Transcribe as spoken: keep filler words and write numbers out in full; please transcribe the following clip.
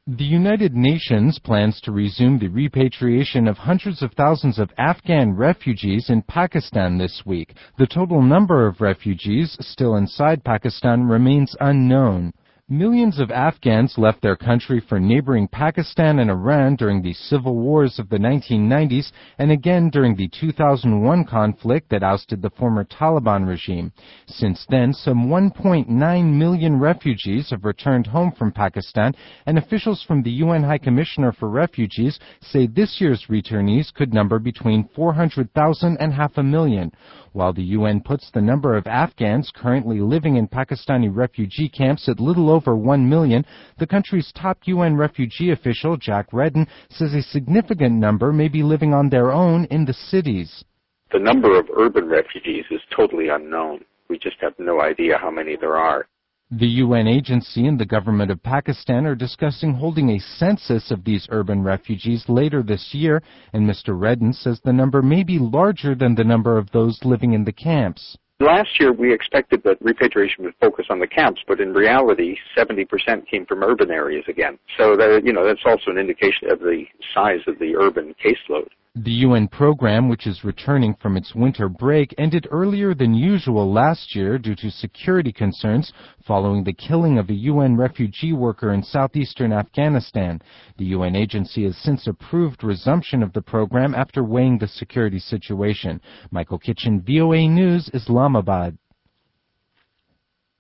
The United Nations plans to resume the repatriation of hundreds of thousands of Afghan refugees in Pakistan this week. The total number of refugees still inside Pakistan remains unknown. Millions of Afghans left their country for neighboring Pakistan and Iran during the civil wars of the nineteen nineties and again during the two thousand one conflict that ousted the former Taliban regime. Since then, some one point nine million refugees have returned home from Pakistan, and officials from the U N High Commissioner for Refugees say this year's returnees could number between four hundred thousand and half a million. While the U N puts the number of Afghans currently living in Pakistani refugee camps at little over one million, the country's top U N refugee official, Jack Redden, says a significant number may be living on their own in the cities. The number of urban refugees is totally unknown. We just have no idea how many there are. The U N agency and the government of Pakistan are discussing holding a census of these urban refugees later this year, and Mister Redden says the number may be larger than the number of those living in the camps. Last year, we expected that repatriation would focus on the camps, but in reality, seventy percent came from urban areas again. So, that, you know, that's also an indication of the size of the urban caseload. The U N program, which is returning from its winter break, ended earlier than usual last year due to security concerns following the killing of a U N refugee worker in southeastern Afghanistan. The U N agency has since approved resumption of the program after weighing the security situation. Michael Kitchen, V O A News, Islamabad.